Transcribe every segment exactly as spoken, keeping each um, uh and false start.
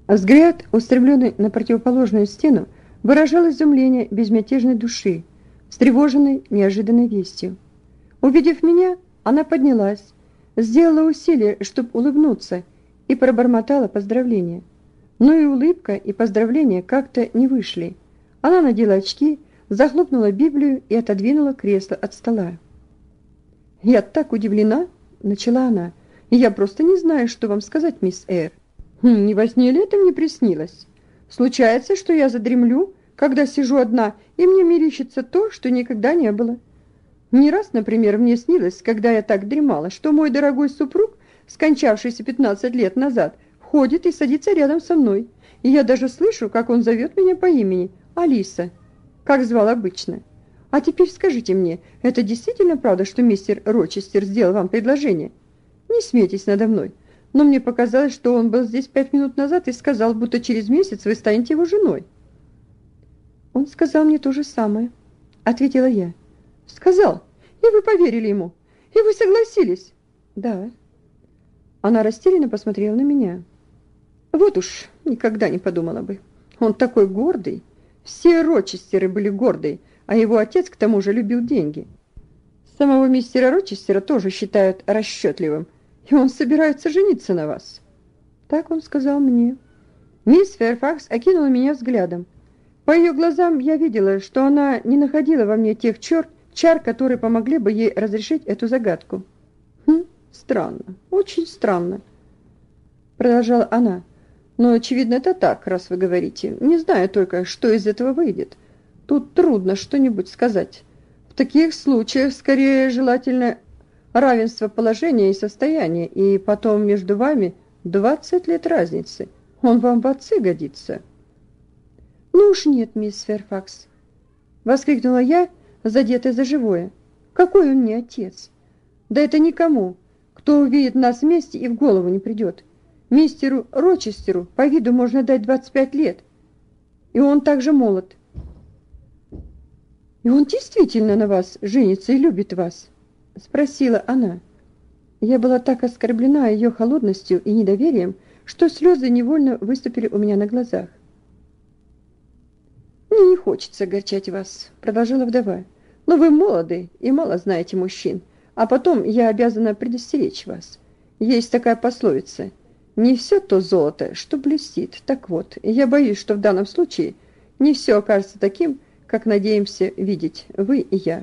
Взгляд, устремленный на противоположную стену, выражал изумление безмятежной души, встревоженной неожиданной вестью. Увидев меня, она поднялась, сделала усилие, чтобы улыбнуться, и пробормотала поздравления. Но и улыбка, и поздравления как-то не вышли. Она надела очки, захлопнула Библию и отодвинула кресло от стола. «Я так удивлена!» — начала она. «Я просто не знаю, что вам сказать, мисс Эйр. Хм, не во сне ли это мне приснилось? Случается, что я задремлю, когда сижу одна, и мне мерещится то, что никогда не было. Не раз, например, мне снилось, когда я так дремала, что мой дорогой супруг, скончавшийся пятнадцать лет назад, входит и садится рядом со мной, и я даже слышу, как он зовет меня по имени Алиса, как звал обычно. А теперь скажите мне, это действительно правда, что мистер Рочестер сделал вам предложение? Не смейтесь надо мной, но мне показалось, что он был здесь пять минут назад и сказал, будто через месяц вы станете его женой». «Он сказал мне то же самое», — ответила я. «Сказал? И вы поверили ему? И вы согласились?» «Да». Она растерянно посмотрела на меня. «Вот уж никогда не подумала бы. Он такой гордый. Все Рочестеры были гордые, а его отец к тому же любил деньги. Самого мистера Рочестера тоже считают расчетливым, и он собирается жениться на вас». Так он сказал мне. Мисс Фэрфакс окинула меня взглядом. По ее глазам я видела, что она не находила во мне тех чар, чар, которые помогли бы ей разрешить эту загадку. «Хм, странно, очень странно», — продолжала она. «Но, очевидно, это так, раз вы говорите. Не знаю только, что из этого выйдет. Тут трудно что-нибудь сказать. В таких случаях скорее желательно равенство положения и состояния, и потом между вами двадцать лет разницы. Он вам в отцы годится». «Ну уж нет, мисс Фэрфакс», — воскликнула я, задетая за живое. «Какой он мне отец? Да это никому, кто увидит нас вместе, и в голову не придет. Мистеру Рочестеру по виду можно дать двадцать пять лет, и он также молод». «И он действительно на вас женится и любит вас?» — спросила она. Я была так оскорблена ее холодностью и недоверием, что слезы невольно выступили у меня на глазах. «Мне не хочется огорчать вас», — продолжала вдова. «Но вы молоды и мало знаете мужчин. А потом я обязана предостеречь вас. Есть такая пословица: не все то золото, что блестит. Так вот, я боюсь, что в данном случае не все окажется таким, как надеемся видеть вы и я».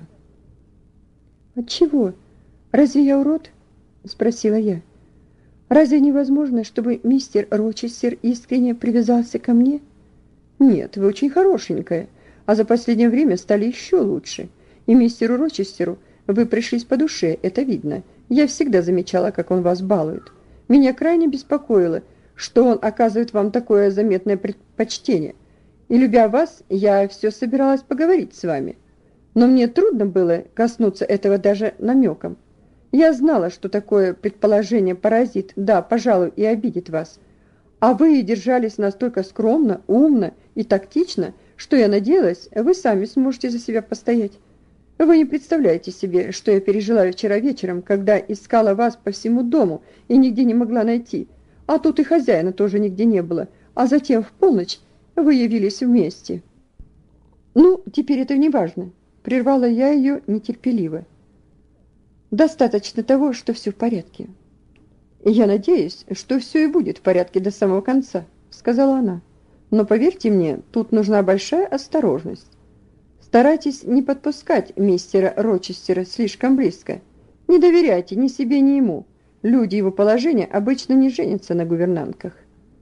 «Отчего? Разве я урод?» — спросила я. «Разве невозможно, чтобы мистер Рочестер искренне привязался ко мне?» «Нет, вы очень хорошенькая, а за последнее время стали еще лучше. И мистеру Рочестеру вы пришлись по душе, это видно. Я всегда замечала, как он вас балует. Меня крайне беспокоило, что он оказывает вам такое заметное предпочтение. И, любя вас, я все собиралась поговорить с вами. Но мне трудно было коснуться этого даже намеком. Я знала, что такое предположение поразит, да, пожалуй, и обидит вас. А вы держались настолько скромно, умно и тактично, что я надеялась, вы сами сможете за себя постоять. Вы не представляете себе, что я пережила вчера вечером, когда искала вас по всему дому и нигде не могла найти. А тут и хозяина тоже нигде не было. А затем в полночь вы явились вместе». «Ну, теперь это не важно», — прервала я ее нетерпеливо. «Достаточно того, что все в порядке». «Я надеюсь, что все и будет в порядке до самого конца», — сказала она. «Но поверьте мне, тут нужна большая осторожность. Старайтесь не подпускать мистера Рочестера слишком близко. Не доверяйте ни себе, ни ему. Люди его положения обычно не женятся на гувернантках».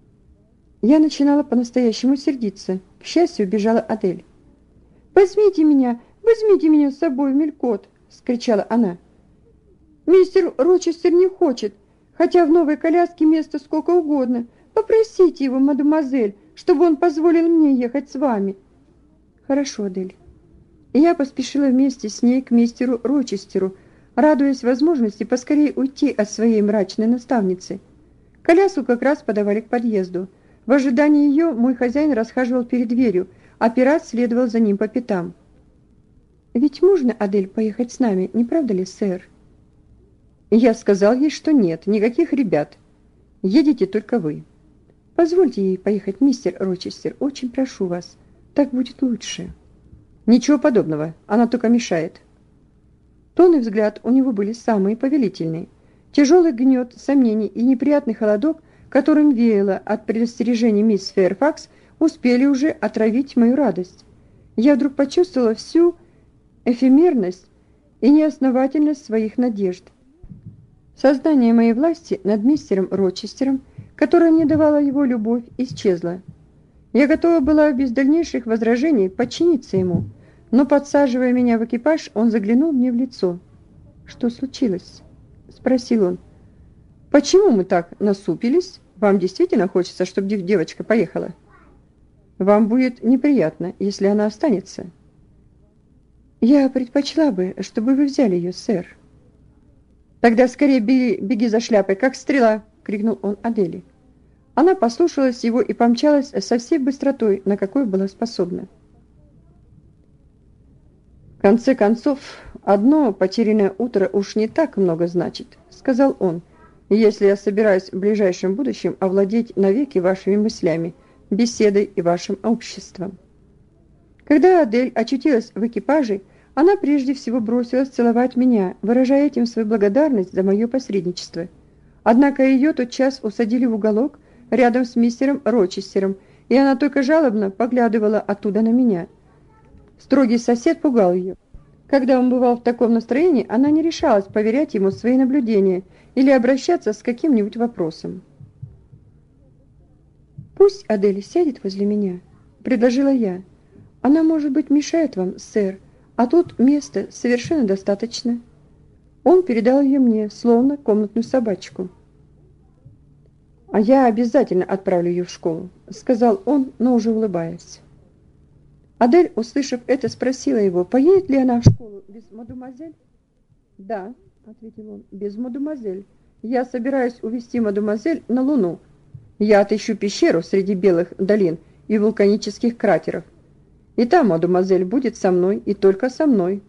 Я начинала по-настоящему сердиться. К счастью, убежала Адель. «Возьмите меня, возьмите меня с собой в Мелькот!» — скричала она. «Мистер Рочестер не хочет, хотя в новой коляске места сколько угодно. Попросите его, мадемуазель, чтобы он позволил мне ехать с вами». «Хорошо, Адель». И я поспешила вместе с ней к мистеру Рочестеру, радуясь возможности поскорее уйти от своей мрачной наставницы. Коляску как раз подавали к подъезду. В ожидании ее мой хозяин расхаживал перед дверью, а пират следовал за ним по пятам. «Ведь можно, Адель, поехать с нами, не правда ли, сэр?» Я сказал ей, что нет, никаких ребят. Едете только вы. Позвольте ей поехать, мистер Рочестер, очень прошу вас. Так будет лучше». «Ничего подобного, она только мешает». Тон и взгляд у него были самые повелительные. Тяжелый гнет сомнений и неприятный холодок, которым веяло от предостережения мисс Фэрфакс, успели уже отравить мою радость. Я вдруг почувствовала всю эфемерность и неосновательность своих надежд. Сознание моей власти над мистером Рочестером, которое мне давала его любовь, исчезло. Я готова была без дальнейших возражений подчиниться ему, но, подсаживая меня в экипаж, он заглянул мне в лицо. «Что случилось?» – спросил он. «Почему мы так насупились? Вам действительно хочется, чтобы девочка поехала? Вам будет неприятно, если она останется». «Я предпочла бы, чтобы вы взяли ее, сэр». «Тогда скорее беги, беги за шляпой, как стрела!» – крикнул он Адели. Она послушалась его и помчалась со всей быстротой, на какой была способна. «В конце концов, одно потерянное утро уж не так много значит», – сказал он, «если я собираюсь в ближайшем будущем овладеть навеки вашими мыслями, беседой и вашим обществом». Когда Адель очутилась в экипаже, она прежде всего бросилась целовать меня, выражая этим свою благодарность за мое посредничество. Однако ее тотчас усадили в уголок рядом с мистером Рочестером, и она только жалобно поглядывала оттуда на меня. Строгий сосед пугал ее. Когда он бывал в таком настроении, она не решалась поверять ему свои наблюдения или обращаться с каким-нибудь вопросом. «Пусть Адель сядет возле меня», — предложила я. «Она, может быть, мешает вам, сэр, а тут места совершенно достаточно». Он передал ее мне, словно комнатную собачку. «А я обязательно отправлю ее в школу», — сказал он, но уже улыбаясь. Адель, услышав это, спросила его, поедет ли она в школу без мадемуазель. «Да», — ответил он, — «без мадемуазель. Я собираюсь увезти мадемуазель на Луну. Я отыщу пещеру среди белых долин и вулканических кратеров. И там мадемуазель будет со мной и только со мной».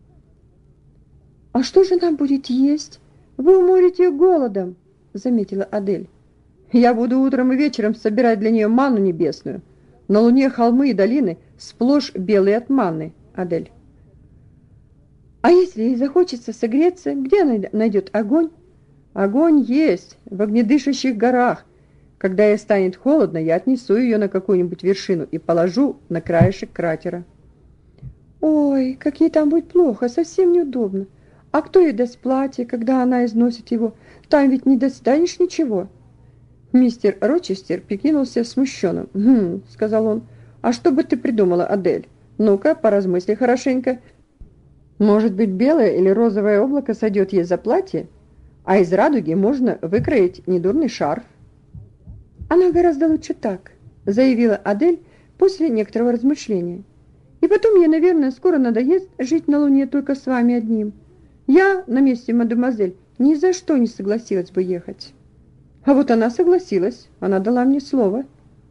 «А что же нам будет есть? Вы уморите ее голодом», — заметила Адель. «Я буду утром и вечером собирать для нее манну небесную. На Луне холмы и долины сплошь белые от манны, Адель». «А если ей захочется согреться, где она найдет огонь?» «Огонь есть в огнедышащих горах. Когда ей станет холодно, я отнесу ее на какую-нибудь вершину и положу на краешек кратера». «Ой, как ей там будет плохо, совсем неудобно. А кто ей даст платье, когда она износит его? Там ведь не достанешь ничего». Мистер Рочестер прикинулся смущенным. «Хм», — сказал он, — «а что бы ты придумала, Адель? Ну-ка, поразмысли хорошенько. Может быть, белое или розовое облако сойдет ей за платье, а из радуги можно выкроить недурный шарф». «Она гораздо лучше так», — заявила Адель после некоторого размышления. «И потом ей, наверное, скоро надоест жить на Луне только с вами одним. Я на месте мадемуазель ни за что не согласилась бы ехать». А вот она согласилась, она дала мне слово.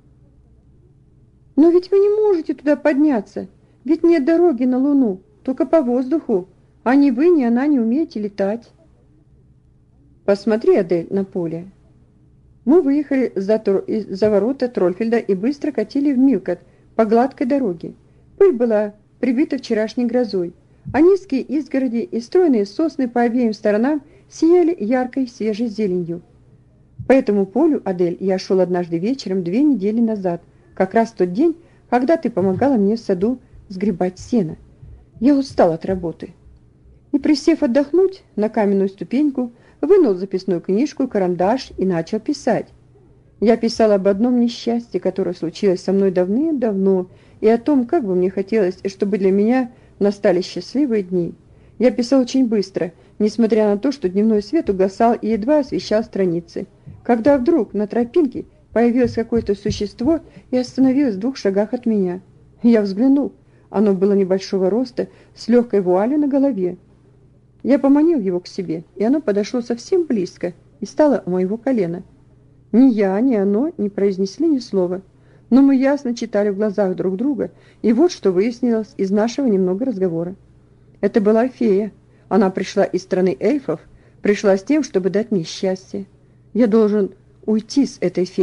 «Но ведь вы не можете туда подняться, ведь нет дороги на Луну, только по воздуху, а ни вы, ни она не умеете летать». «Посмотри, Адель, на поле». Мы выехали за, за ворота Трольфельда и быстро катили в Милкот по гладкой дороге. Пыль была прибита вчерашней грозой, а низкие изгороди и стройные сосны по обеим сторонам сияли яркой свежей зеленью. По этому полю, Адель, я шел однажды вечером две недели назад, как раз в тот день, когда ты помогала мне в саду сгребать сено. Я устал от работы. И, присев отдохнуть на каменную ступеньку, вынул записную книжку, карандаш и начал писать. Я писал об одном несчастье, которое случилось со мной давным-давно, и о том, как бы мне хотелось, чтобы для меня настали счастливые дни. Я писал очень быстро, несмотря на то, что дневной свет угасал и едва освещал страницы. Когда вдруг на тропинке появилось какое-то существо и остановилось в двух шагах от меня. Я взглянул. Оно было небольшого роста, с легкой вуалью на голове. Я поманил его к себе, и оно подошло совсем близко и стало у моего колена. Ни я, ни оно не произнесли ни слова, но мы ясно читали в глазах друг друга, и вот что выяснилось из нашего немного разговора. Это была фея. Она пришла из страны эльфов, пришла с тем, чтобы дать мне счастье. Я должен уйти с этой феей,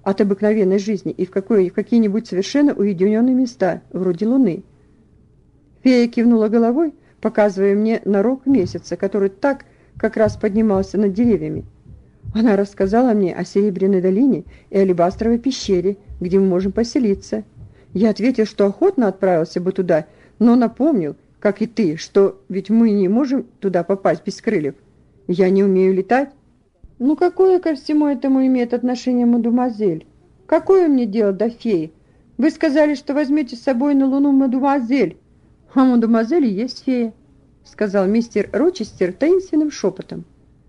от обыкновенной жизни и в, какой, в какие-нибудь совершенно уединенные места, вроде Луны. Фея кивнула головой, показывая мне на рог месяца, который так как раз поднимался над деревьями. Она рассказала мне о Серебряной долине и алебастровой пещере, где мы можем поселиться. Я ответил, что охотно отправился бы туда, но напомнил, как и ты, что ведь мы не можем туда попасть без крыльев. Я не умею летать. Ну какое ко всему этому имеет отношение мадемуазель? Какое мне дело до феи? Вы сказали, что возьмете с собой на Луну мадемуазель. А мадемуазель и есть фея, сказал мистер Рочестер таинственным шепотом.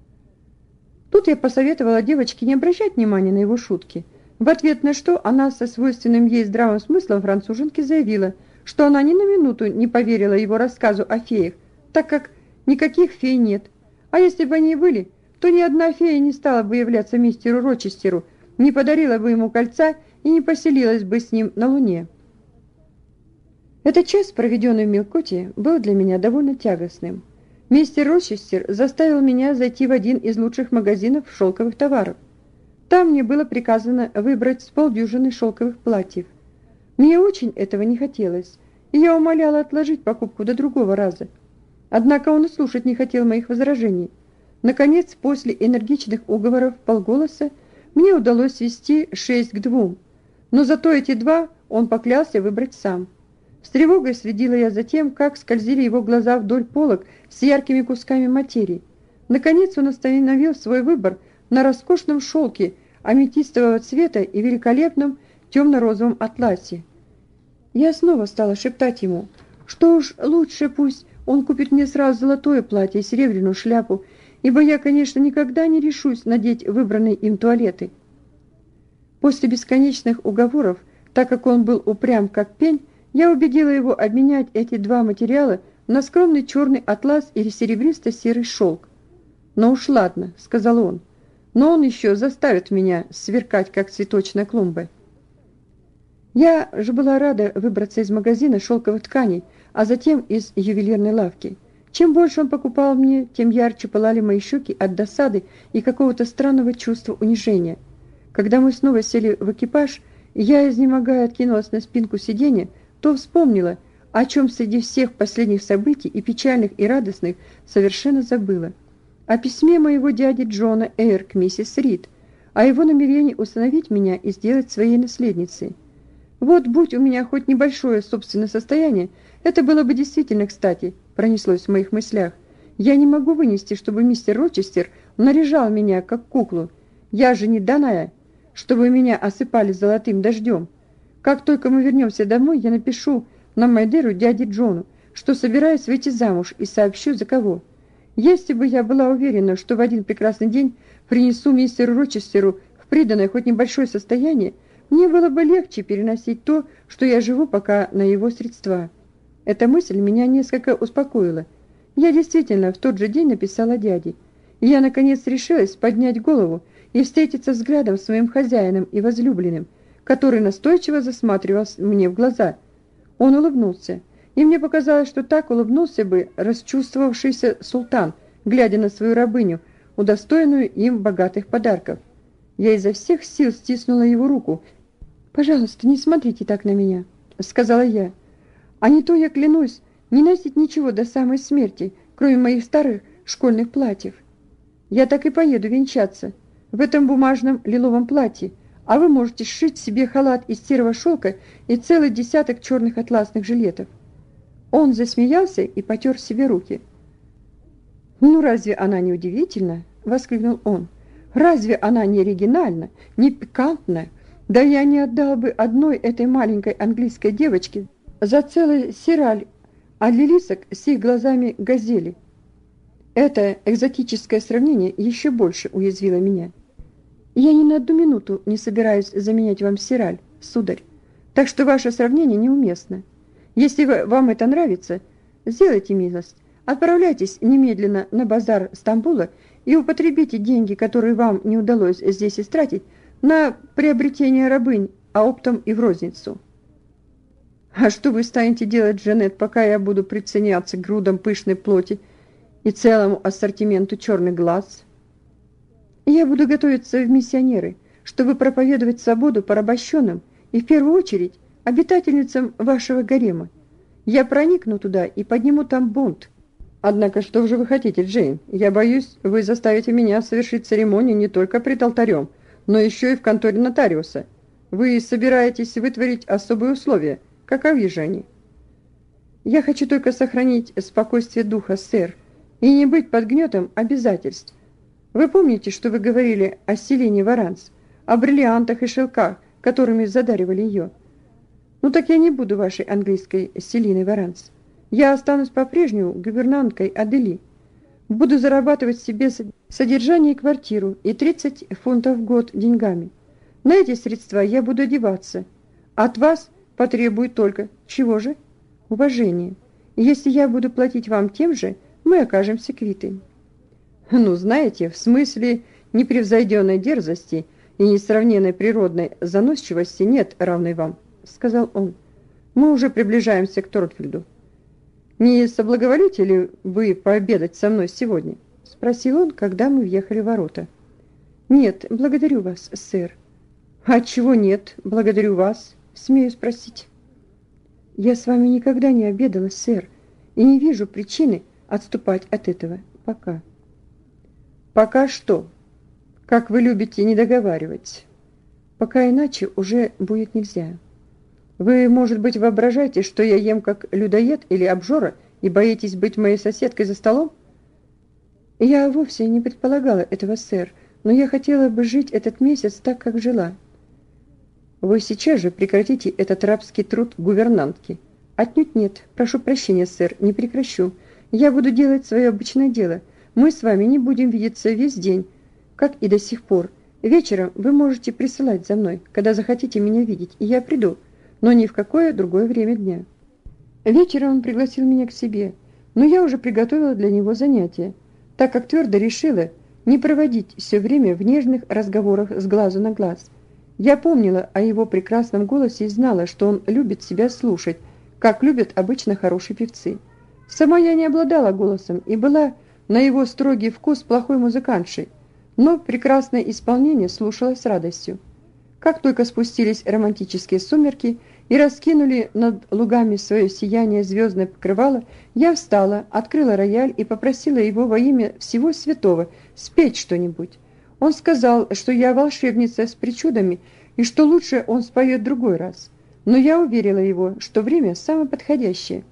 Тут я посоветовала девочке не обращать внимания на его шутки. В ответ на что она со свойственным ей здравым смыслом француженке заявила, что она ни на минуту не поверила его рассказу о феях, так как никаких фей нет. А если бы они и были, то ни одна фея не стала бы являться мистеру Рочестеру, не подарила бы ему кольца и не поселилась бы с ним на Луне. Этот час, проведенный в Милкоте, был для меня довольно тягостным. Мистер Рочестер заставил меня зайти в один из лучших магазинов шелковых товаров. Там мне было приказано выбрать с полдюжины шелковых платьев. Мне очень этого не хотелось, и я умоляла отложить покупку до другого раза. Однако он и слушать не хотел моих возражений. Наконец, после энергичных уговоров вполголоса, мне удалось свести шесть к двум, но зато эти два он поклялся выбрать сам. С тревогой следила я за тем, как скользили его глаза вдоль полок с яркими кусками материи. Наконец он остановил свой выбор на роскошном шелке аметистового цвета и великолепном темно-розовом атласе. Я снова стала шептать ему, что уж лучше пусть он купит мне сразу золотое платье и серебряную шляпу, ибо я, конечно, никогда не решусь надеть выбранные им туалеты. После бесконечных уговоров, так как он был упрям как пень, я убедила его обменять эти два материала на скромный черный атлас или серебристо-серый шелк. «Ну уж ладно», — сказал он, — «но он еще заставит меня сверкать, как цветочная клумба». Я же была рада выбраться из магазина шелковых тканей, а затем из ювелирной лавки. Чем больше он покупал мне, тем ярче пылали мои щеки от досады и какого-то странного чувства унижения. Когда мы снова сели в экипаж, и я, изнемогая, откинулась на спинку сиденья, то вспомнила, о чем среди всех последних событий, и печальных, и радостных, совершенно забыла. О письме моего дяди Джона Эйр к миссис Рид, о его намерении усыновить меня и сделать своей наследницей. Вот будь у меня хоть небольшое собственное состояние, это было бы действительно кстати, пронеслось в моих мыслях. Я не могу вынести, чтобы мистер Рочестер наряжал меня, как куклу. Я же не данная, чтобы меня осыпали золотым дождем. Как только мы вернемся домой, я напишу на Майдеру дяде Джону, что собираюсь выйти замуж, и сообщу, за кого. Если бы я была уверена, что в один прекрасный день принесу мистеру Рочестеру в приданое хоть небольшое состояние, мне было бы легче переносить то, что я живу пока на его средства. Эта мысль меня несколько успокоила. Я действительно в тот же день написала дяде. И я, наконец, решилась поднять голову и встретиться взглядом с моим хозяином и возлюбленным, который настойчиво засматривался мне в глаза. Он улыбнулся, и мне показалось, что так улыбнулся бы расчувствовавшийся султан, глядя на свою рабыню, удостоенную им богатых подарков. Я изо всех сил стиснула его руку. «Пожалуйста, не смотрите так на меня», — сказала я. «А не то я клянусь не носить ничего до самой смерти, кроме моих старых школьных платьев. Я так и поеду венчаться в этом бумажном лиловом платье, а вы можете сшить себе халат из серого шелка и целый десяток черных атласных жилетов». Он засмеялся и потер себе руки. «Ну разве она не удивительна?» — воскликнул он. «Разве она не оригинальна, не пикантна? Да я не отдал бы одной этой маленькой английской девочке за целый сераль, а для лисок с их глазами газели». Это экзотическое сравнение еще больше уязвило меня. «Я ни на одну минуту не собираюсь заменять вам сераль, сударь, так что ваше сравнение неуместно. Если вам это нравится, сделайте милость, отправляйтесь немедленно на базар Стамбула и употребите деньги, которые вам не удалось здесь истратить, на приобретение рабынь, а оптом и в розницу». «А что вы станете делать, Джанет, пока я буду приценяться к грудам пышной плоти и целому ассортименту черных глаз?» «Я буду готовиться в миссионеры, чтобы проповедовать свободу порабощенным и в первую очередь обитательницам вашего гарема. Я проникну туда и подниму там бунт. Однако что же вы хотите, Джейн? Я боюсь, вы заставите меня совершить церемонию не только пред алтарем, но еще и в конторе нотариуса. Вы собираетесь вытворить особые условия. Каковы же они? Я хочу только сохранить спокойствие духа, сэр, и не быть под гнетом обязательств. Вы помните, что вы говорили о Селине Варанс, о бриллиантах и шелках, которыми задаривали ее? Ну так я не буду вашей английской Селиной Варанс. Я останусь по-прежнему гувернанткой Адели. Буду зарабатывать себе содержание и квартиру и тридцать фунтов в год деньгами. На эти средства я буду одеваться. От вас потребует только чего же? Уважения. И если я буду платить вам тем же, мы окажемся квиты. Ну, знаете, в смысле непревзойденной дерзости и несравненной природной заносчивости нет равной вам, сказал он. Мы уже приближаемся к Тортфилду. «Не соблаговолите ли вы пообедать со мной сегодня?» – спросил он, когда мы въехали в ворота. «Нет, благодарю вас, сэр». «Отчего нет, благодарю вас, смею спросить?» «Я с вами никогда не обедала, сэр, и не вижу причины отступать от этого пока». «Пока что? Как вы любите не договаривать?» «Пока иначе уже будет нельзя». Вы, может быть, воображаете, что я ем как людоед или обжора и боитесь быть моей соседкой за столом? Я вовсе не предполагала этого, сэр, но я хотела бы жить этот месяц так, как жила. Вы сейчас же прекратите этот рабский труд гувернантки. Отнюдь нет. Прошу прощения, сэр, не прекращу. Я буду делать свое обычное дело. Мы с вами не будем видеться весь день, как и до сих пор. Вечером вы можете присылать за мной, когда захотите меня видеть, и я приду, но ни в какое другое время дня. Вечером он пригласил меня к себе, но я уже приготовила для него занятие, так как твердо решила не проводить все время в нежных разговорах с глазу на глаз. Я помнила о его прекрасном голосе и знала, что он любит себя слушать, как любят обычно хорошие певцы. Сама я не обладала голосом и была на его строгий вкус плохой музыкантшей, но прекрасное исполнение слушала с радостью. Как только спустились романтические сумерки и раскинули над лугами свое сияние звездное покрывало, я встала, открыла рояль и попросила его во имя всего святого спеть что-нибудь. Он сказал, что я волшебница с причудами и что лучше он споет в другой раз. Но я уверила его, что время самое подходящее.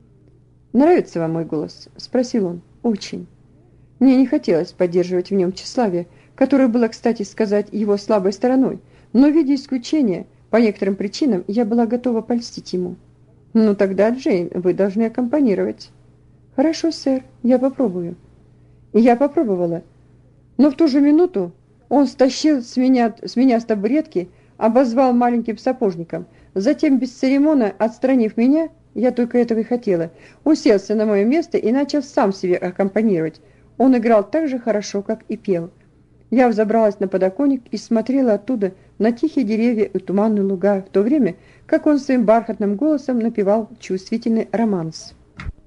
«Нравится вам мой голос?» – спросил он. «Очень». Мне не хотелось поддерживать в нем тщеславие, которое было, кстати сказать, его слабой стороной, но, видя исключения, по некоторым причинам я была готова польстить ему. «Ну тогда, Джейн, вы должны аккомпанировать». «Хорошо, сэр, я попробую». И я попробовала. Но в ту же минуту он стащил с меня, с меня с табуретки, обозвал маленьким сапожником, затем, без церемона, отстранив меня, я только этого и хотела, уселся на мое место и начал сам себе аккомпанировать. Он играл так же хорошо, как и пел. Я взобралась на подоконник и смотрела оттуда на тихие деревья и туманные луга, в то время, как он своим бархатным голосом напевал чувствительный романс.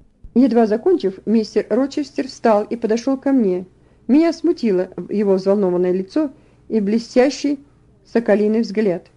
Едва закончив, мистер Рочестер встал и подошел ко мне. Меня смутило его взволнованное лицо и блестящий соколиный взгляд.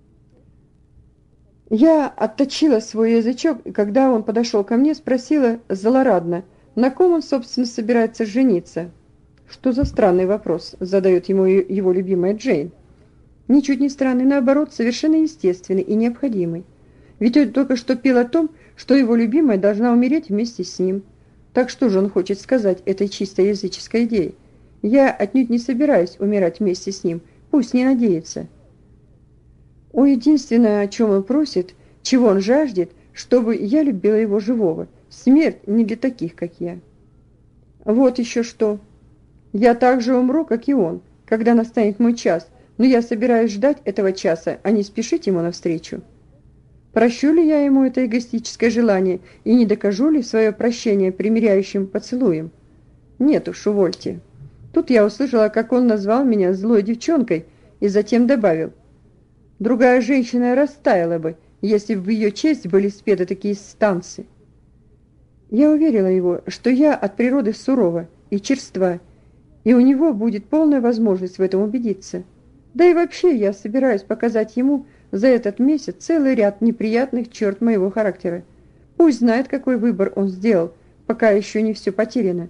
Я отточила свой язычок, и когда он подошел ко мне, спросила злорадно, на ком он, собственно, собирается жениться. Что за странный вопрос, задает ему его любимая Джейн. Ничуть не странный, наоборот, совершенно естественный и необходимый. Ведь он только что пел о том, что его любимая должна умереть вместе с ним. Так что же он хочет сказать этой чисто языческой идее? Я отнюдь не собираюсь умирать вместе с ним, пусть не надеется. О, единственное, о чем он просит, чего он жаждет, чтобы я любила его живого. Смерть не для таких, как я. Вот еще что. Я так же умру, как и он, когда настанет мой час, но я собираюсь ждать этого часа, а не спешить ему навстречу. Прощу ли я ему это эгоистическое желание и не докажу ли свое прощение примиряющим поцелуем? Нет уж, увольте. Тут я услышала, как он назвал меня злой девчонкой и затем добавил: другая женщина растаяла бы, если бы в ее честь были спеты такие станцы. Я уверила его, что я от природы сурова и черства, и у него будет полная возможность в этом убедиться. Да и вообще я собираюсь показать ему за этот месяц целый ряд неприятных черт моего характера. Пусть знает, какой выбор он сделал, пока еще не все потеряно.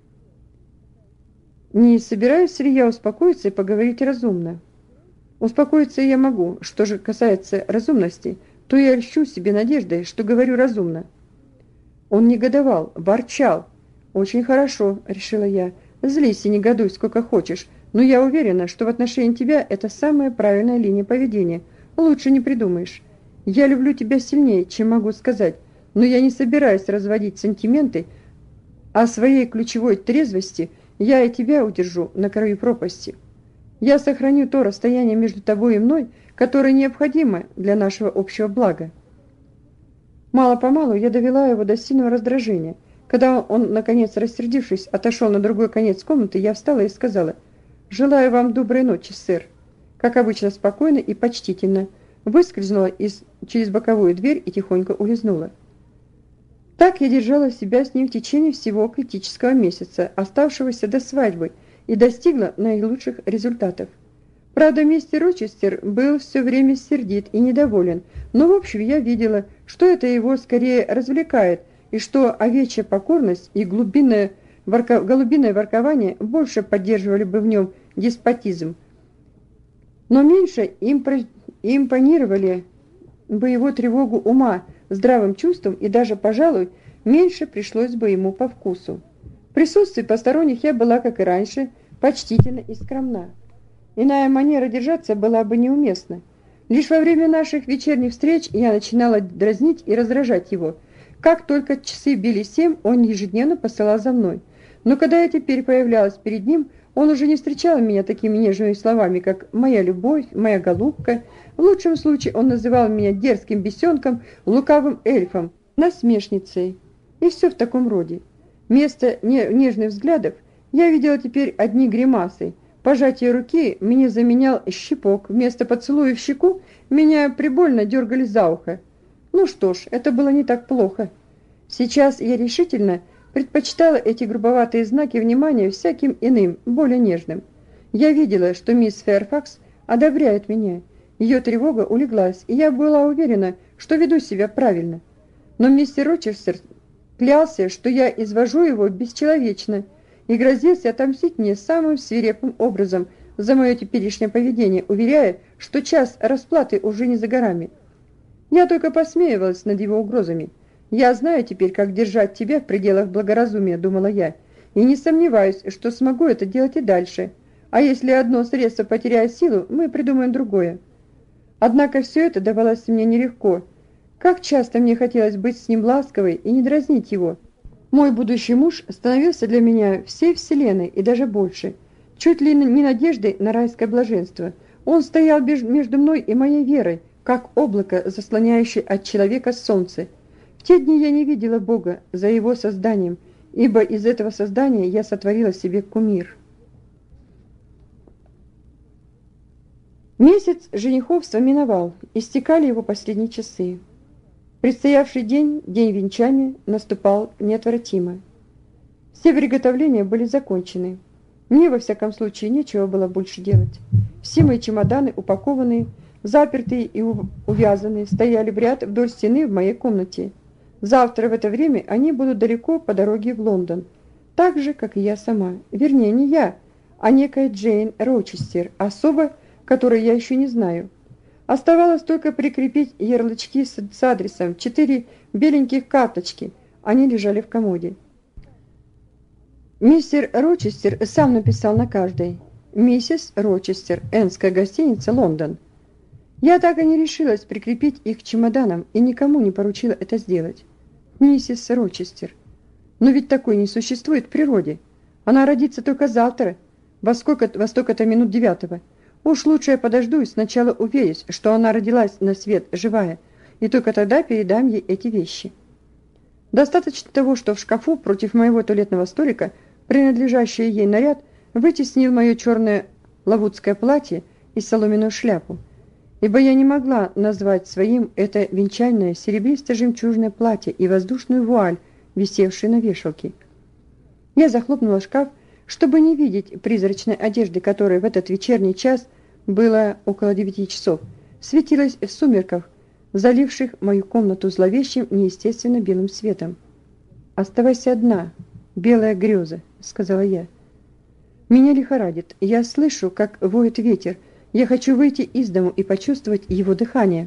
Не собираюсь ли я успокоиться и поговорить разумно? Успокоиться я могу. Что же касается разумности, то я льщу себе надеждой, что говорю разумно. Он негодовал, ворчал. «Очень хорошо», — решила я. «Злись и негодуй сколько хочешь, но я уверена, что в отношении тебя это самая правильная линия поведения. Лучше не придумаешь. Я люблю тебя сильнее, чем могу сказать, но я не собираюсь разводить сантименты, а своей ключевой трезвости я и тебя удержу на краю пропасти. Я сохраню то расстояние между тобой и мной, которое необходимо для нашего общего блага». Мало-помалу я довела его до сильного раздражения. Когда он, наконец, рассердившись, отошел на другой конец комнаты, я встала и сказала: «Желаю вам доброй ночи, сэр». Как обычно, спокойно и почтительно выскользнула из, через боковую дверь и тихонько улизнула. Так я держала себя с ним в течение всего критического месяца, оставшегося до свадьбы, и достигла наилучших результатов. Правда, мистер Рочестер был все время сердит и недоволен, но в общем я видела, что это его скорее развлекает, и что овечья покорность и глубинное ворко... голубиное воркование больше поддерживали бы в нем деспотизм. Но меньше импро... импонировали бы его тревогу ума, здравым чувством, и даже, пожалуй, меньше пришлось бы ему по вкусу. В присутствии посторонних я была, как и раньше, почтительна и скромна. Иная манера держаться была бы неуместна. Лишь во время наших вечерних встреч я начинала дразнить и раздражать его. Как только часы били семь, он ежедневно посылал за мной. Но когда я теперь появлялась перед ним, он уже не встречал меня такими нежными словами, как «моя любовь», «моя голубка». В лучшем случае он называл меня дерзким бесенком, лукавым эльфом, насмешницей. И все в таком роде. Вместо нежных взглядов я видела теперь одни гримасы. Пожатие руки мне заменял щипок, вместо поцелуя в щеку меня прибольно дергали за ухо. Ну что ж, это было не так плохо. Сейчас я решительно предпочитала эти грубоватые знаки внимания всяким иным, более нежным. Я видела, что мисс Фэрфакс одобряет меня. Ее тревога улеглась, и я была уверена, что веду себя правильно. Но мистер Рочестер клялся, что я извожу его бесчеловечно, и грозился отомстить мне самым свирепым образом за мое теперешнее поведение, уверяя, что час расплаты уже не за горами. Я только посмеивалась над его угрозами. «Я знаю теперь, как держать тебя в пределах благоразумия», — думала я, «и не сомневаюсь, что смогу это делать и дальше. А если одно средство потеряет силу, мы придумаем другое». Однако все это давалось мне нелегко. Как часто мне хотелось быть с ним ласковой и не дразнить его. Мой будущий муж становился для меня всей вселенной и даже больше, чуть ли не надеждой на райское блаженство. Он стоял между мной и моей верой, как облако, заслоняющее от человека солнце. В те дни я не видела Бога за его созданием, ибо из этого создания я сотворила себе кумир. Месяц жениховства миновал, истекали его последние часы. Предстоявший день, день венчания, наступал неотвратимо. Все приготовления были закончены. Мне, во всяком случае, нечего было больше делать. Все мои чемоданы, упакованные, запертые и увязанные, стояли в ряд вдоль стены в моей комнате. Завтра в это время они будут далеко по дороге в Лондон, так же, как и я сама. Вернее, не я, а некая Джейн Рочестер, особа, которую я еще не знаю. Оставалось только прикрепить ярлычки с, с адресом, четыре беленьких карточки, они лежали в комоде. Мистер Рочестер сам написал на каждой: «Миссис Рочестер, Энская гостиница, Лондон». Я так и не решилась прикрепить их к чемоданам и никому не поручила это сделать. Миссис Рочестер. Но ведь такой не существует в природе. Она родится только завтра, во сколько, во столько-то минут девятого. Уж лучше я подожду и сначала уверюсь, что она родилась на свет живая, и только тогда передам ей эти вещи. Достаточно того, что в шкафу против моего туалетного столика принадлежащий ей наряд вытеснил мое черное лавутское платье и соломенную шляпу, ибо я не могла назвать своим это венчальное серебристо-жемчужное платье и воздушную вуаль, висевшие на вешалке. Я захлопнула шкаф, чтобы не видеть призрачной одежды, которая в этот вечерний час Было около девяти часов. Светилось в сумерках, заливших мою комнату зловещим, неестественно белым светом. «Оставайся одна, белая греза», — сказала я. «Меня лихорадит. Я слышу, как воет ветер. Я хочу выйти из дому и почувствовать его дыхание».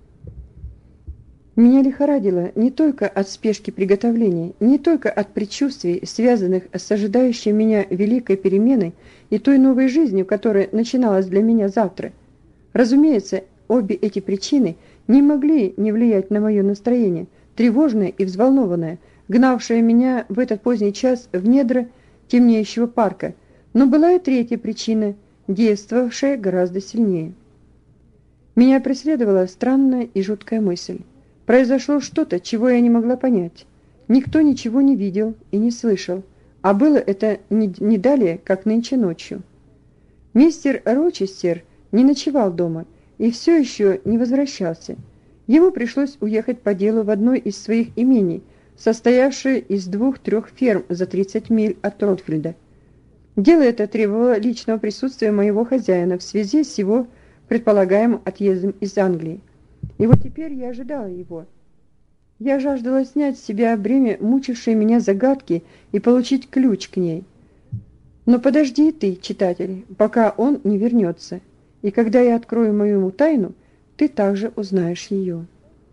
Меня лихорадило не только от спешки приготовлений, не только от предчувствий, связанных с ожидающей меня великой переменой и той новой жизнью, которая начиналась для меня завтра. Разумеется, обе эти причины не могли не влиять на мое настроение, тревожное и взволнованное, гнавшее меня в этот поздний час в недра темнеющего парка, но была и третья причина, действовавшая гораздо сильнее. Меня преследовала странная и жуткая мысль. Произошло что-то, чего я не могла понять. Никто ничего не видел и не слышал, а было это не, не далее, как нынче ночью. Мистер Рочестер не ночевал дома и все еще не возвращался. Ему пришлось уехать по делу в одно из своих имений, состоявшее из двух-трех ферм за тридцать миль от Ротфилда. Дело это требовало личного присутствия моего хозяина в связи с его предполагаемым отъездом из Англии. И вот теперь я ожидала его. Я жаждала снять с себя бремя, мучившее меня загадки, и получить ключ к ней. Но подожди ты, читатель, пока он не вернется, и когда я открою мою ему тайну, ты также узнаешь ее.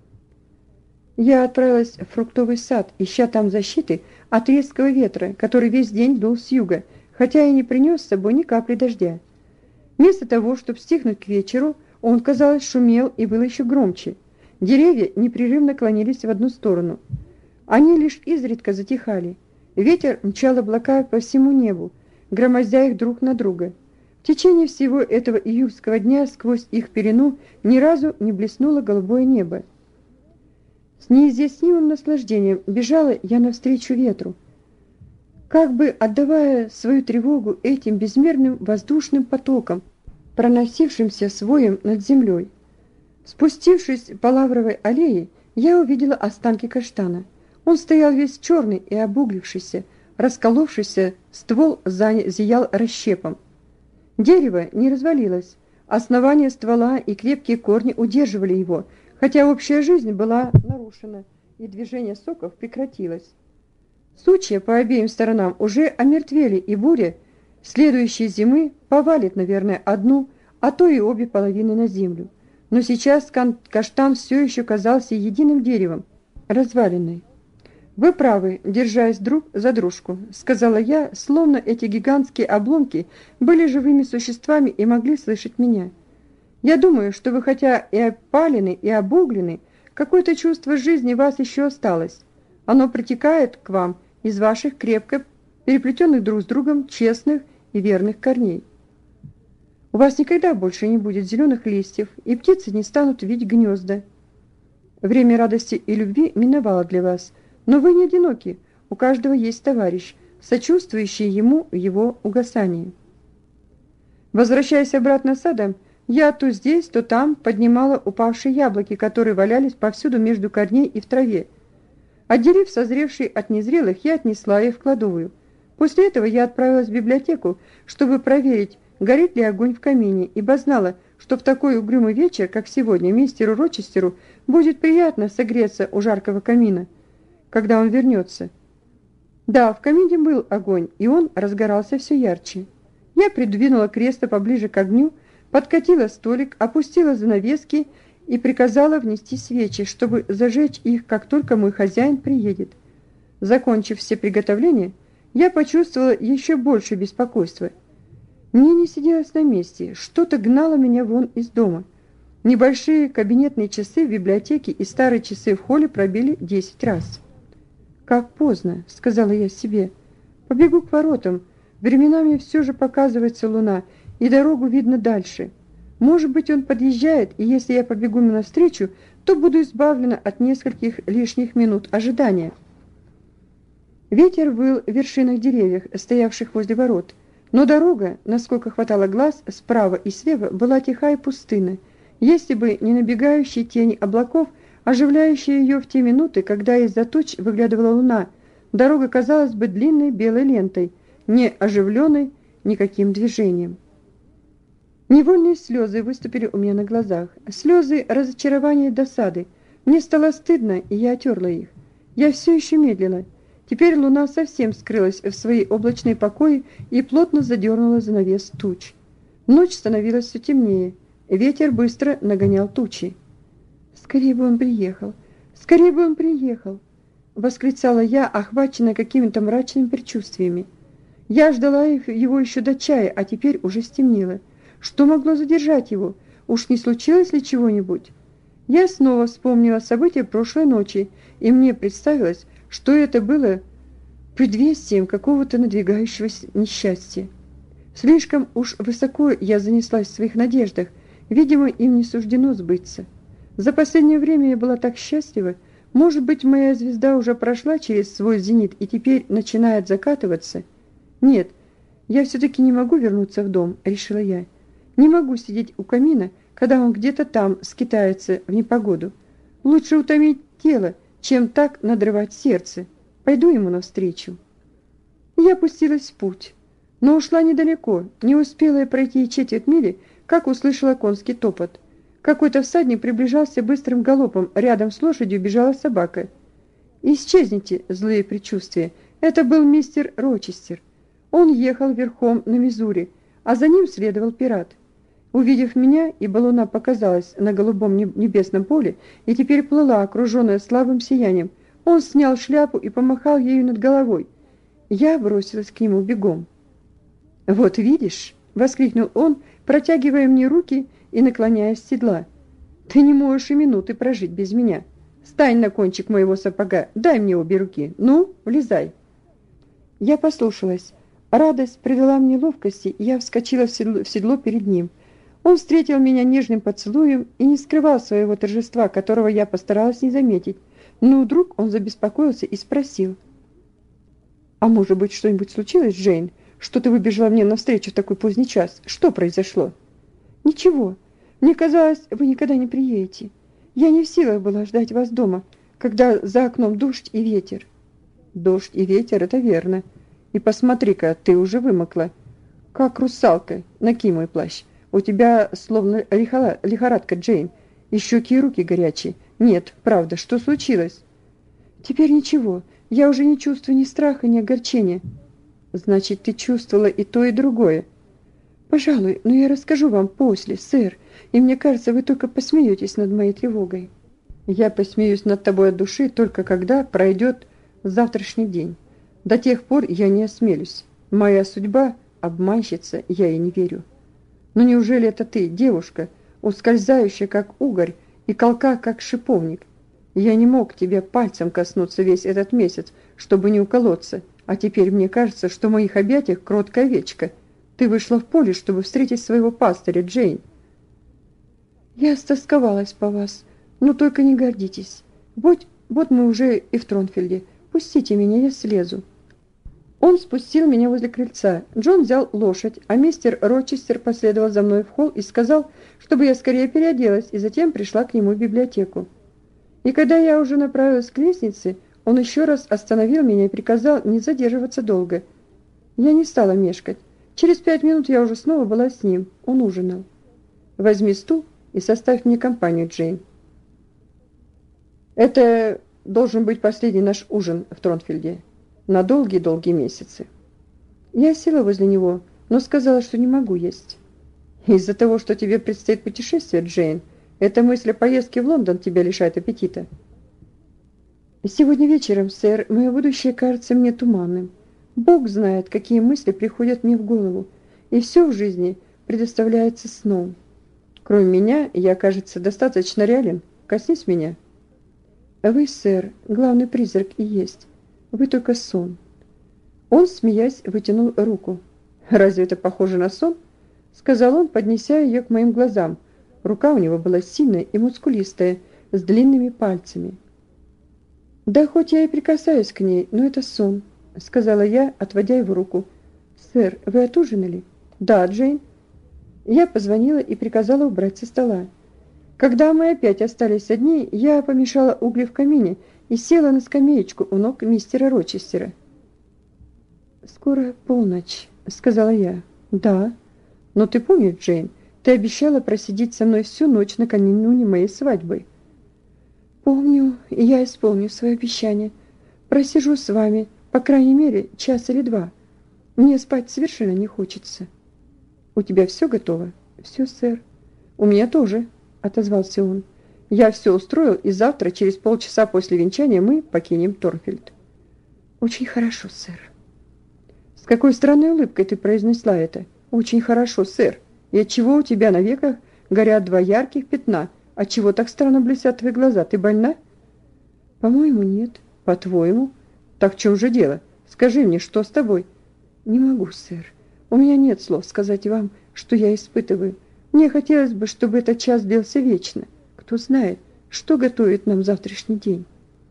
Я отправилась в фруктовый сад, ища там защиты от резкого ветра, который весь день дул с юга, хотя и не принес с собой ни капли дождя. Вместо того, чтобы стихнуть к вечеру, он, казалось, шумел и был еще громче. Деревья непрерывно клонились в одну сторону. Они лишь изредка затихали. Ветер мчал облака по всему небу, громоздя их друг на друга. В течение всего этого июльского дня сквозь их пелену ни разу не блеснуло голубое небо. С неизъяснимым наслаждением бежала я навстречу ветру, как бы отдавая свою тревогу этим безмерным воздушным потокам, проносившимся своем над землей. Спустившись по Лавровой аллее, я увидела останки каштана. Он стоял весь черный и обуглившийся, расколовшийся ствол зиял расщепом. Дерево не развалилось, основание ствола и крепкие корни удерживали его, хотя общая жизнь была нарушена и движение соков прекратилось. Сучья по обеим сторонам уже омертвели, и буря следующей зимы повалит, наверное, одну, а то и обе половины на землю. Но сейчас каштан все еще казался единым деревом, разваленный. «Вы правы, держась друг за дружку», — сказала я, словно эти гигантские обломки были живыми существами и могли слышать меня. «Я думаю, что вы хотя и опалены, и обуглены, какое-то чувство жизни в вас еще осталось. Оно протекает к вам из ваших крепко переплетенных друг с другом честных и верных корней. У вас никогда больше не будет зеленых листьев, и птицы не станут вить гнезда. Время радости и любви миновало для вас, но вы не одиноки, у каждого есть товарищ, сочувствующий ему в его угасании». Возвращаясь обратно садом, я то здесь, то там поднимала упавшие яблоки, которые валялись повсюду между корней и в траве. Отделив созревшие от незрелых, я отнесла их в кладовую. После этого я отправилась в библиотеку, чтобы проверить, горит ли огонь в камине, ибо знала, что в такой угрюмый вечер, как сегодня, мистеру Рочестеру будет приятно согреться у жаркого камина, когда он вернется. Да, в камине был огонь, и он разгорался все ярче. Я придвинула кресло поближе к огню, подкатила столик, опустила занавески и приказала внести свечи, чтобы зажечь их, как только мой хозяин приедет. Закончив все приготовления, я почувствовала еще больше беспокойства. Мне не сиделось на месте, что-то гнало меня вон из дома. Небольшие кабинетные часы в библиотеке и старые часы в холле пробили десять раз. «Как поздно», — сказала я себе. «Побегу к воротам. Временами все же показывается луна, и дорогу видно дальше. Может быть, он подъезжает, и если я побегу ему навстречу, то буду избавлена от нескольких лишних минут ожидания». Ветер выл в вершинах деревьев, стоявших возле ворот. Но дорога, насколько хватало глаз, справа и слева была тиха и пустынна, если бы не набегающие тени облаков, оживляющие ее в те минуты, когда из-за туч выглядывала луна. Дорога казалась бы длинной белой лентой, не оживленной никаким движением. Невольные слезы выступили у меня на глазах. Слезы разочарования и досады. Мне стало стыдно, и я отерла их. Я все еще медлила. Теперь луна совсем скрылась в своей облачной покое и плотно задернула занавес туч. Ночь становилась все темнее. Ветер быстро нагонял тучи. «Скорее бы он приехал! Скорее бы он приехал!» — восклицала я, охваченная какими-то мрачными предчувствиями. Я ждала его еще до чая, а теперь уже стемнело. Что могло задержать его? Уж не случилось ли чего-нибудь? Я снова вспомнила события прошлой ночи, и мне представилось, что это было предвестием какого-то надвигающегося несчастья. Слишком уж высоко я занеслась в своих надеждах, видимо, им не суждено сбыться. За последнее время я была так счастлива. Может быть, моя звезда уже прошла через свой зенит и теперь начинает закатываться? Нет, я все-таки не могу вернуться в дом, решила я. Не могу сидеть у камина, когда он где-то там скитается в непогоду. Лучше утомить тело, чем так надрывать сердце. Пойду ему навстречу. Я пустилась в путь, но ушла недалеко. Не успела я пройти и четверть мили, как услышала конский топот. Какой-то всадник приближался быстрым галопом, рядом с лошадью бежала собака. «Исчезните, злые предчувствия!» Это был мистер Рочестер. Он ехал верхом на Мизури, а за ним следовал пират. Увидев меня, ибо луна показалась на голубом небесном поле и теперь плыла, окруженная слабым сиянием, он снял шляпу и помахал ею над головой. Я бросилась к нему бегом. «Вот видишь!» — воскликнул он, протягивая мне руки и наклоняясь с седла. «Ты не можешь и минуты прожить без меня. Стань на кончик моего сапога, дай мне обе руки. Ну, влезай!» Я послушалась. Радость придала мне ловкости, и я вскочила в седло, в седло перед ним. Он встретил меня нежным поцелуем и не скрывал своего торжества, которого я постаралась не заметить. Но вдруг он забеспокоился и спросил: «А может быть, что-нибудь случилось, Джейн? Что ты выбежала мне навстречу в такой поздний час? Что произошло?» «Ничего. Мне казалось, вы никогда не приедете. Я не в силах была ждать вас дома, когда за окном дождь и ветер». «Дождь и ветер — это верно. И посмотри-ка, ты уже вымокла. Как русалка. Накинь мой плащ. У тебя словно лихорадка, Джейн. И щеки и руки горячие. Нет, правда, что случилось?» «Теперь ничего. Я уже не чувствую ни страха, ни огорчения». «Значит, ты чувствовала и то, и другое». «Пожалуй, но я расскажу вам после, сэр, и мне кажется, вы только посмеетесь над моей тревогой». «Я посмеюсь над тобой от души только когда пройдет завтрашний день. До тех пор я не осмелюсь. Моя судьба — обманщица, я ей не верю. Но неужели это ты, девушка, ускользающая, как угорь, и колка, как шиповник? Я не мог тебе пальцем коснуться весь этот месяц, чтобы не уколоться, а теперь мне кажется, что в моих объятиях кроткая овечка. Ты вышла в поле, чтобы встретить своего пастыря, Джейн». «Я стосковалась по вас, но только не гордитесь. Вот, вот мы уже и в Тронфельде. Пустите меня, я слезу». Он спустил меня возле крыльца. Джон взял лошадь, а мистер Рочестер последовал за мной в холл и сказал, чтобы я скорее переоделась, и затем пришла к нему в библиотеку. И когда я уже направилась к лестнице, он еще раз остановил меня и приказал не задерживаться долго. Я не стала мешкать. Через пять минут я уже снова была с ним. Он ужинал. «Возьми стул и составь мне компанию, Джейн. Это должен быть последний наш ужин в Тронфельде на долгие-долгие месяцы». Я села возле него, но сказала, что не могу есть. «Из-за того, что тебе предстоит путешествие, Джейн, эта мысль о поездке в Лондон тебя лишает аппетита». «Сегодня вечером, сэр, мое будущее кажется мне туманным. Бог знает, какие мысли приходят мне в голову, и все в жизни предоставляется сном. Кроме меня, я, кажется, достаточно реален. Коснись меня». «Вы, сэр, главный призрак и есть. Вы только сон». Он, смеясь, вытянул руку. «Разве это похоже на сон?» — сказал он, поднеся ее к моим глазам. Рука у него была сильная и мускулистая, с длинными пальцами. «Да хоть я и прикасаюсь к ней, но это сон», — сказала я, отводя его руку. «Сэр, вы отужинали?» «Да, Джейн». Я позвонила и приказала убрать со стола. Когда мы опять остались одни, я помешала угли в камине и села на скамеечку у ног мистера Рочестера. «Скоро полночь», — сказала я. «Да, но ты помнишь, Джейн, Ты обещала просидеть со мной всю ночь накануне моей свадьбы. Помню, и я исполню свое обещание. Просижу с вами, по крайней мере, час или два. Мне спать совершенно не хочется. У тебя все готово? Все, сэр. У меня тоже, отозвался он. Я все устроил, и завтра, через полчаса после венчания, мы покинем Торфельд. Очень хорошо, сэр. С какой странной улыбкой ты произнесла это? Очень хорошо, сэр. И отчего у тебя на веках горят два ярких пятна? Отчего так странно блестят твои глаза? Ты больна? По-моему, нет. По-твоему? Так в чем же дело? Скажи мне, что с тобой? Не могу, сэр. У меня нет слов сказать вам, что я испытываю. Мне хотелось бы, чтобы этот час длился вечно. Кто знает, что готовит нам завтрашний день.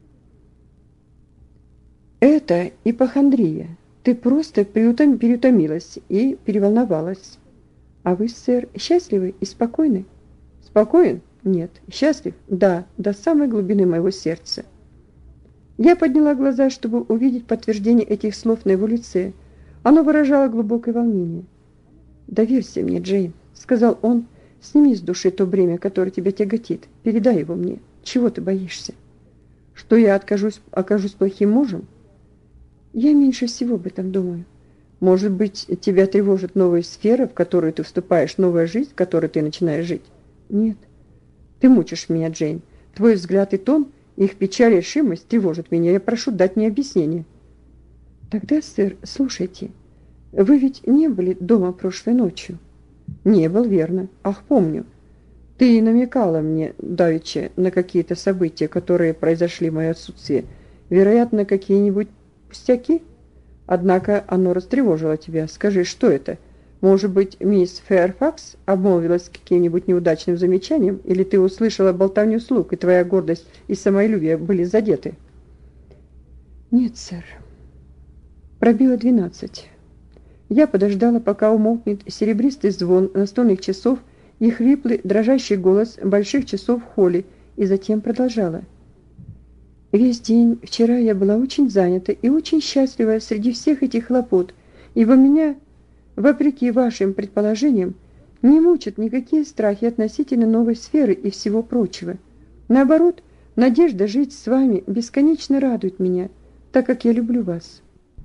Это ипохондрия. Ты просто переутом... переутомилась и переволновалась. А вы, сэр, счастливы и спокойны? Спокоен? Нет. Счастлив? Да, до самой глубины моего сердца. Я подняла глаза, чтобы увидеть подтверждение этих слов на его лице. Оно выражало глубокое волнение. «Доверься мне, Джейн», — сказал он, — «сними с души то бремя, которое тебя тяготит. Передай его мне. Чего ты боишься? Что я откажусь, окажусь плохим мужем? Я меньше всего об этом думаю. Может быть, тебя тревожит новая сфера, в которую ты вступаешь, новая жизнь, в которой ты начинаешь жить? Нет. Ты мучишь меня, Джейн. Твой взгляд и тон, их печаль и решимость тревожат меня. Я прошу дать мне объяснение». «Тогда, сэр, слушайте. Вы ведь не были дома прошлой ночью?» «Не был, верно. Ах, помню. Ты намекала мне давеча на какие-то события, которые произошли в мое отсутствие. Вероятно, какие-нибудь пустяки? Однако оно растревожило тебя. Скажи, что это? Может быть, мисс Фэрфакс обмолвилась каким-нибудь неудачным замечанием, или ты услышала болтовню слуг, и твоя гордость и самолюбие были задеты?» «Нет, сэр». Пробило двенадцать. Я подождала, пока умолкнет серебристый звон настольных часов и хриплый, дрожащий голос больших часов в холле, и затем продолжала. «Весь день вчера я была очень занята и очень счастлива среди всех этих хлопот, ибо меня, вопреки вашим предположениям, не мучат никакие страхи относительно новой сферы и всего прочего. Наоборот, надежда жить с вами бесконечно радует меня, так как я люблю вас.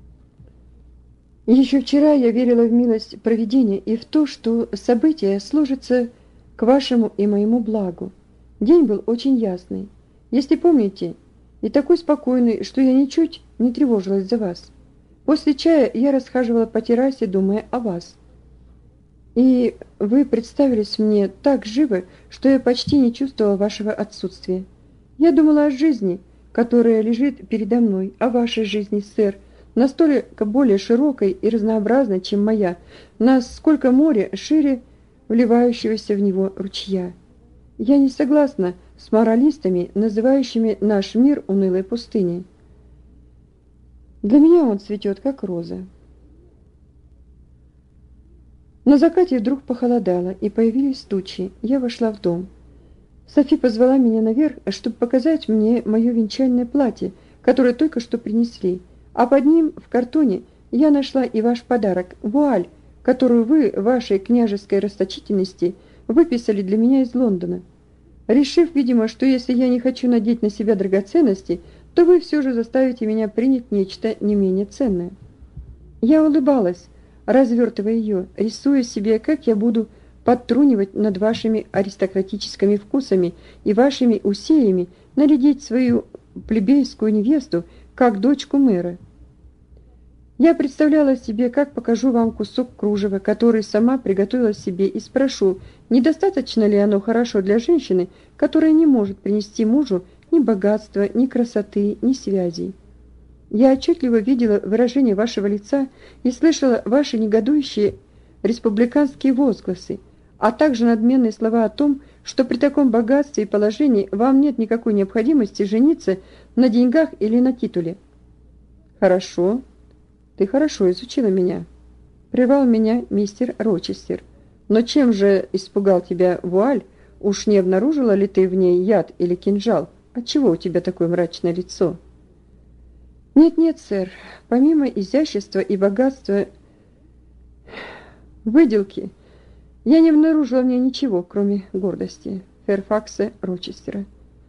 Еще вчера я верила в милость провидения и в то, что события сложатся к вашему и моему благу. День был очень ясный, если помните, и такой спокойный, что я ничуть не тревожилась за вас. После чая я расхаживала по террасе, думая о вас. И вы представились мне так живо, что я почти не чувствовала вашего отсутствия. Я думала о жизни, которая лежит передо мной, о вашей жизни, сэр, настолько более широкой и разнообразной, чем моя, насколько море шире вливающегося в него ручья. Я не согласна с моралистами, называющими наш мир унылой пустыней. Для меня он цветет, как роза. На закате вдруг похолодало, и появились тучи. Я вошла в дом. Софи позвала меня наверх, чтобы показать мне мое венчальное платье, которое только что принесли. А под ним, в картоне, я нашла и ваш подарок, вуаль, которую вы, вашей княжеской расточительности, выписали для меня из Лондона. Решив, видимо, что если я не хочу надеть на себя драгоценности, то вы все же заставите меня принять нечто не менее ценное. Я улыбалась, развертывая ее, рисуя себе, как я буду подтрунивать над вашими аристократическими вкусами и вашими усилиями нарядить свою плебейскую невесту, как дочку мэра. Я представляла себе, как покажу вам кусок кружева, который сама приготовила себе, и спрошу, недостаточно ли оно хорошо для женщины, которая не может принести мужу ни богатства, ни красоты, ни связей. Я отчетливо видела выражение вашего лица и слышала ваши негодующие республиканские возгласы, а также надменные слова о том, что при таком богатстве и положении вам нет никакой необходимости жениться на деньгах или на титуле. Хорошо, ты хорошо изучила меня, прервал меня мистер Рочестер. Но чем же испугал тебя вуаль? Уж не обнаружила ли ты в ней яд или кинжал? Отчего у тебя такое мрачное лицо? Нет-нет, сэр, помимо изящества и богатства выделки, Я не обнаружила в ней ничего, кроме гордости Фэрфакса Рочестера.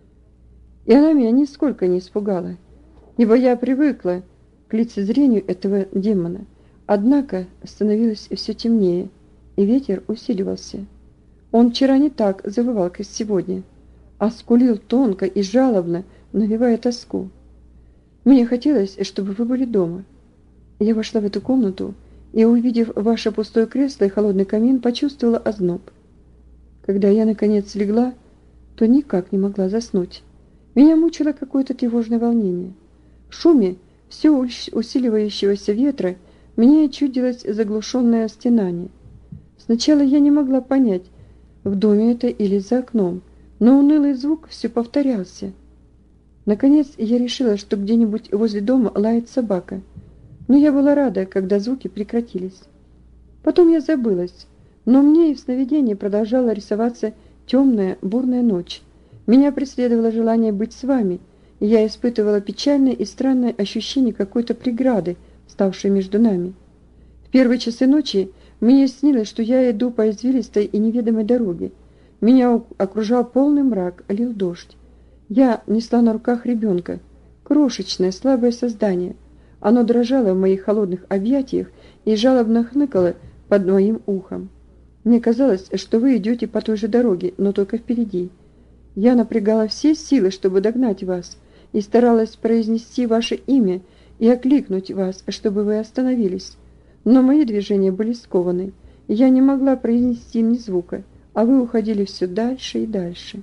И она меня нисколько не испугала, ибо я привыкла к лицезрению этого демона. Однако становилось все темнее, и ветер усиливался. Он вчера не так завывал, как сегодня, а скулил тонко и жалобно, навевая тоску. Мне хотелось, чтобы вы были дома. Я вошла в эту комнату и, увидев ваше пустое кресло и холодный камин, почувствовала озноб. Когда я, наконец, легла, то никак не могла заснуть. Меня мучило какое-то тревожное волнение. В шуме все усиливающегося ветра мне чудилось заглушенное стенание. Сначала я не могла понять, в доме это или за окном, но унылый звук все повторялся. Наконец я решила, что где-нибудь возле дома лает собака, но я была рада, когда звуки прекратились. Потом я забылась, но мне и в сновидении продолжала рисоваться темная, бурная ночь. Меня преследовало желание быть с вами, и я испытывала печальное и странное ощущение какой-то преграды, ставшей между нами. В первые часы ночи мне снилось, что я иду по извилистой и неведомой дороге. Меня окружал полный мрак, лил дождь. Я несла на руках ребенка, крошечное, слабое создание. Оно дрожало в моих холодных объятиях и жалобно хныкало под моим ухом. Мне казалось, что вы идете по той же дороге, но только впереди. Я напрягала все силы, чтобы догнать вас, и старалась произнести ваше имя и окликнуть вас, чтобы вы остановились. Но мои движения были скованы, и я не могла произнести ни звука, а вы уходили все дальше и дальше.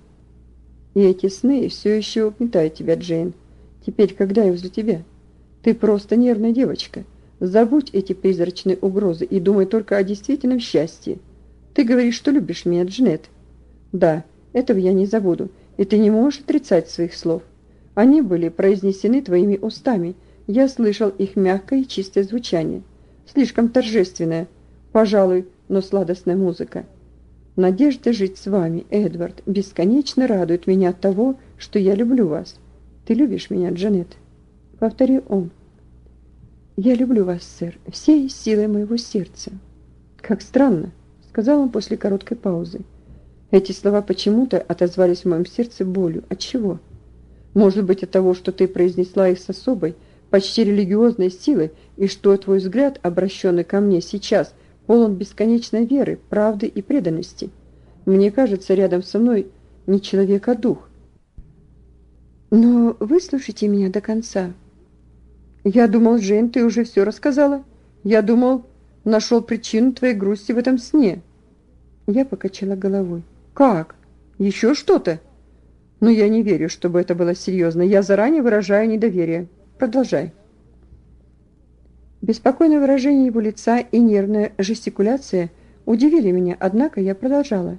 И эти сны все еще угнетают тебя, Джейн. Теперь, когда я возле тебя? Ты просто нервная девочка. Забудь эти призрачные угрозы и думай только о действительном счастье. Ты говоришь, что любишь меня, Джанет. Да, этого я не забуду, и ты не можешь отрицать своих слов. Они были произнесены твоими устами. Я слышал их мягкое и чистое звучание. Слишком торжественная, пожалуй, но сладостная музыка. Надежда жить с вами, Эдвард, бесконечно радует меня от того, что я люблю вас. Ты любишь меня, Джанет? Повторил он. Я люблю вас, сэр, всей силой моего сердца. Как странно, сказал он после короткой паузы. Эти слова почему-то отозвались в моем сердце болью. От чего? Может быть, от того, что ты произнесла их с особой, почти религиозной силой, и что твой взгляд, обращенный ко мне сейчас, полон бесконечной веры, правды и преданности. Мне кажется, рядом со мной не человек, а дух. Но выслушайте меня до конца. Я думал, Джейн, ты уже все рассказала. Я думал, нашел причину твоей грусти в этом сне. Я покачала головой. Как? Еще что-то? Но я не верю, чтобы это было серьезно. Я заранее выражаю недоверие. Продолжай. Беспокойное выражение его лица и нервная жестикуляция удивили меня, однако я продолжала.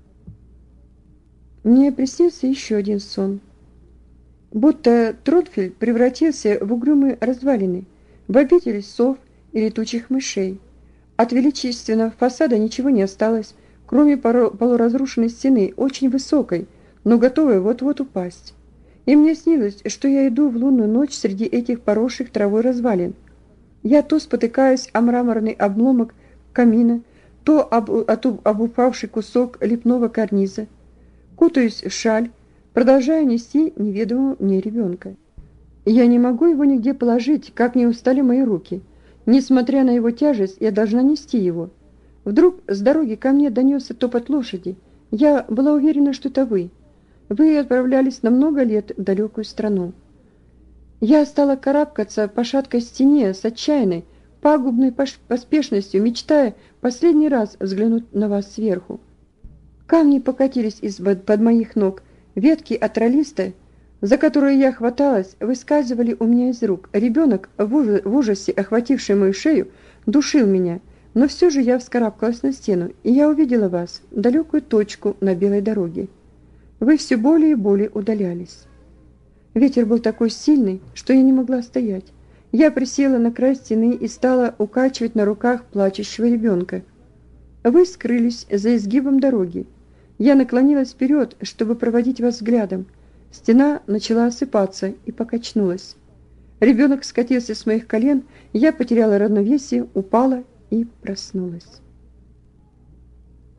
Мне приснился еще один сон. Будто Тротфель превратился в угрюмые развалины, в обитель сов и летучих мышей. От величественного фасада ничего не осталось, кроме полуразрушенной стены, очень высокой, но готовой вот-вот упасть. И мне снилось, что я иду в лунную ночь среди этих поросших травой развалин. Я то спотыкаюсь о мраморный обломок камина, то об, об, об упавший кусок лепного карниза, кутаюсь в шаль, продолжаю нести неведомого мне ребенка. Я не могу его нигде положить, как не устали мои руки. Несмотря на его тяжесть, я должна нести его. Вдруг с дороги ко мне донесся топот лошади. Я была уверена, что это вы. Вы отправлялись на много лет в далекую страну. Я стала карабкаться по шаткой стене с отчаянной, пагубной поспешностью, мечтая последний раз взглянуть на вас сверху. Камни покатились из-под моих ног, ветки от троллиста, за которые я хваталась, выскальзывали у меня из рук. Ребенок, в ужасе охвативший мою шею, душил меня, но все же я вскарабкалась на стену, и я увидела вас, далекую точку на белой дороге. Вы все более и более удалялись. Ветер был такой сильный, что я не могла стоять. Я присела на край стены и стала укачивать на руках плачущего ребенка. Вы скрылись за изгибом дороги. Я наклонилась вперед, чтобы проводить вас взглядом. Стена начала осыпаться и покачнулась. Ребенок скатился с моих колен, я потеряла равновесие, упала и проснулась.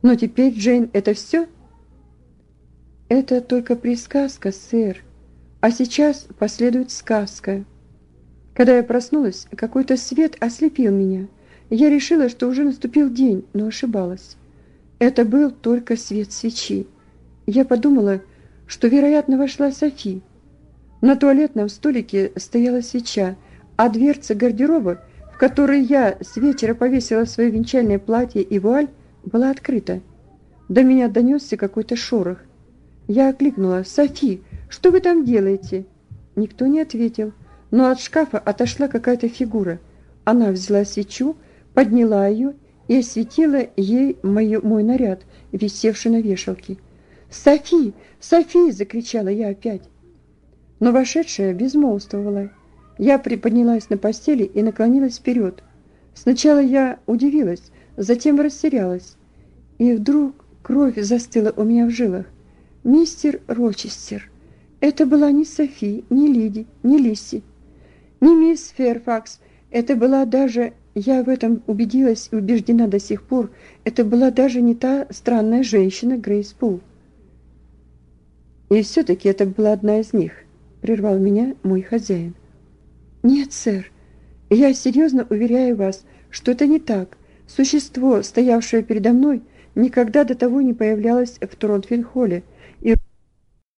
Но теперь, Джейн, это все? Это только присказка, сэр. А сейчас последует сказка. Когда я проснулась, какой-то свет ослепил меня. Я решила, что уже наступил день, но ошибалась. Это был только свет свечи. Я подумала, что, вероятно, вошла Софи. На туалетном столике стояла свеча, а дверца гардероба, в которой я с вечера повесила свое венчальное платье и вуаль, была открыта. До меня донесся какой-то шорох. Я окликнула: «Софи, что вы там делаете?» Никто не ответил, но от шкафа отошла какая-то фигура. Она взяла свечу, подняла ее и осветила ей мою, мой наряд, висевший на вешалке. «Софи! Софи!» – закричала я опять. Но вошедшая безмолвствовала. Я приподнялась на постели и наклонилась вперед. Сначала я удивилась, затем растерялась. И вдруг кровь застыла у меня в жилах. Мистер Рочестер. Это была не Софи, не Лиди, не Лисси, не мисс Фэрфакс. Это была даже, я в этом убедилась и убеждена до сих пор, это была даже не та странная женщина Грейс Пул. И все-таки это была одна из них, прервал меня мой хозяин. Нет, сэр, я серьезно уверяю вас, что это не так. Существо, стоявшее передо мной, никогда до того не появлялось в Тронтвилл-холле.